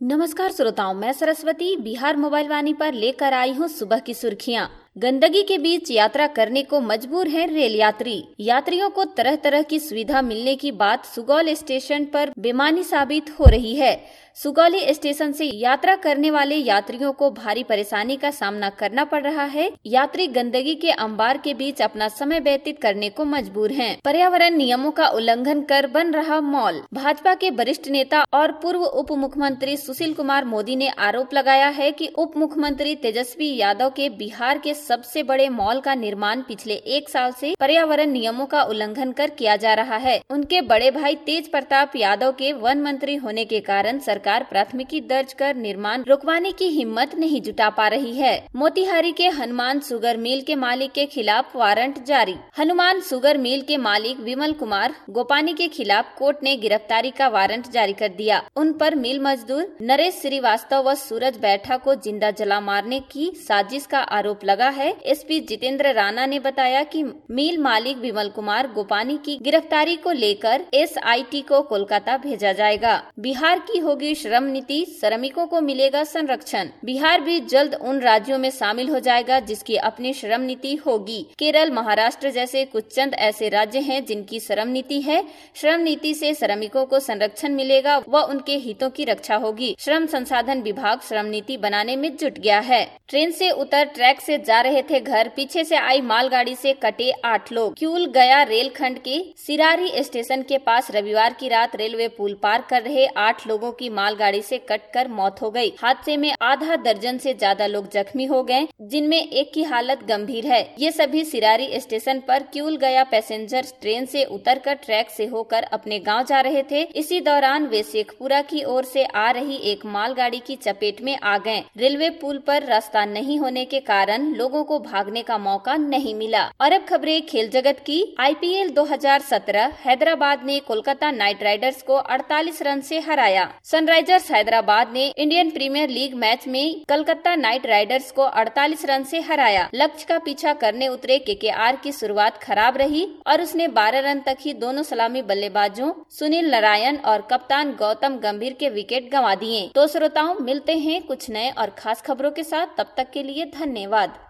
नमस्कार श्रोताओं, मैं सरस्वती बिहार मोबाइल वाणी पर लेकर आई हूँ सुबह की सुर्खियाँ। गंदगी के बीच यात्रा करने को मजबूर हैं रेल यात्री। यात्रियों को तरह तरह की सुविधा मिलने की बात सुगौली स्टेशन पर बेमानी साबित हो रही है। सुगौली स्टेशन से यात्रा करने वाले यात्रियों को भारी परेशानी का सामना करना पड़ रहा है। यात्री गंदगी के अंबार के बीच अपना समय व्यतीत करने को मजबूर हैं। पर्यावरण नियमों का उल्लंघन कर बन रहा मॉल। भाजपा के वरिष्ठ नेता और पूर्व उप मुख्यमंत्री सुशील कुमार मोदी ने आरोप लगाया है कि उप मुख्यमंत्री तेजस्वी यादव के बिहार के सबसे बड़े मॉल का निर्माण पिछले 1 साल से पर्यावरण नियमों का उल्लंघन कर किया जा रहा है। उनके बड़े भाई तेज प्रताप यादव के वन मंत्री होने के कारण सरकार प्राथमिकी दर्ज कर निर्माण रुकवाने की हिम्मत नहीं जुटा पा रही है। मोतिहारी के हनुमान शुगर मिल के मालिक के खिलाफ वारंट जारी। हनुमान शुगर मिल के मालिक विमल कुमार गोपानी के खिलाफ कोर्ट ने गिरफ्तारी का वारंट जारी कर दिया। उन पर मिल मजदूर नरेश श्रीवास्तव व सूरज बैठा को जिंदा जला मारने की साजिश का आरोप लगा है। एसपी जितेंद्र राणा ने बताया कि मिल मालिक विमल कुमार गोपानी की गिरफ्तारी को लेकर एसआईटी को कोलकाता भेजा जाएगा। बिहार की होगी श्रम नीति, श्रमिकों को मिलेगा संरक्षण। बिहार भी जल्द उन राज्यों में शामिल हो जाएगा जिसकी अपनी श्रम नीति होगी। केरल, महाराष्ट्र जैसे कुछ चंद ऐसे राज्य हैं जिनकी श्रम नीति है। श्रम नीति से श्रमिकों को संरक्षण मिलेगा व उनके हितों की रक्षा होगी। श्रम संसाधन विभाग श्रम नीति बनाने में जुट गया है। ट्रेन से उतर ट्रैक से जा रहे थे घर, पीछे से आई मालगाड़ी से कटे 8 लोग। क्यूल गया रेलखंड के सिरारी स्टेशन के पास रविवार की रात रेलवे पुल पार कर रहे 8 लोगों की मालगाड़ी से कटकर मौत हो गई। हादसे में आधा दर्जन से ज्यादा लोग जख्मी हो गए, जिनमें एक की हालत गंभीर है। ये सभी सिरारी स्टेशन पर क्यूल गया पैसेंजर ट्रेन से उतरकर ट्रैक से होकर अपने गाँव जा रहे थे। इसी दौरान वे शेखपुरा की ओर से आ रही एक मालगाड़ी की चपेट में आ गए। रेलवे पुल पर रास्ता नहीं होने के कारण लोगों को भागने का मौका नहीं मिला। और अब खबरें खेल जगत की। आईपीएल 2017 हैदराबाद ने कोलकाता नाइट राइडर्स को 48 रन से हराया। सनराइजर्स हैदराबाद ने इंडियन प्रीमियर लीग मैच में कोलकाता नाइट राइडर्स को 48 रन से हराया। लक्ष्य का पीछा करने उतरे केकेआर की शुरुआत खराब रही और उसने 12 रन तक ही दोनों सलामी बल्लेबाजों सुनील नारायण और कप्तान गौतम गंभीर के विकेट गंवा दिए। तो श्रोताओं, मिलते हैं कुछ नए और खास खबरों के साथ। तब तक के लिए धन्यवाद।